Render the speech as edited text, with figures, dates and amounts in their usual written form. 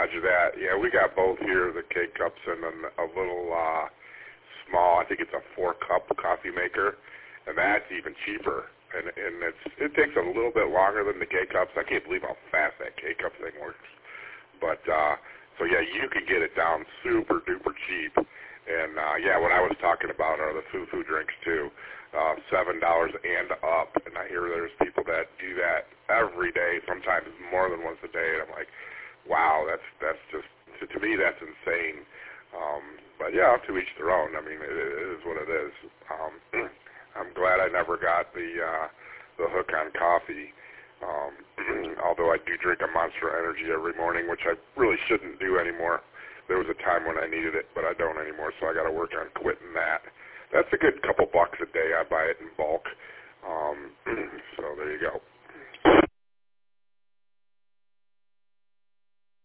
Roger that. Yeah, we got both here, the K-Cups and then a little small, I think it's a 4-cup coffee maker, and that's even cheaper. And it takes a little bit longer than the K-Cups. I can't believe how fast that K-Cup thing works. But, so yeah, you can get it down super duper cheap. And, yeah, what I was talking about are the foo-foo drinks too, $7 and up. And I hear there's people that do that every day, sometimes more than once a day. And I'm like, wow, that's just, to me, that's insane. But yeah, to each their own. I mean, it is what it is. I'm glad I never got the hook on coffee. Although I do drink a Monster Energy every morning, which I really shouldn't do anymore. There was a time when I needed it, but I don't anymore, so I got to work on quitting that. That's a good couple bucks a day. I buy it in bulk. So there you go.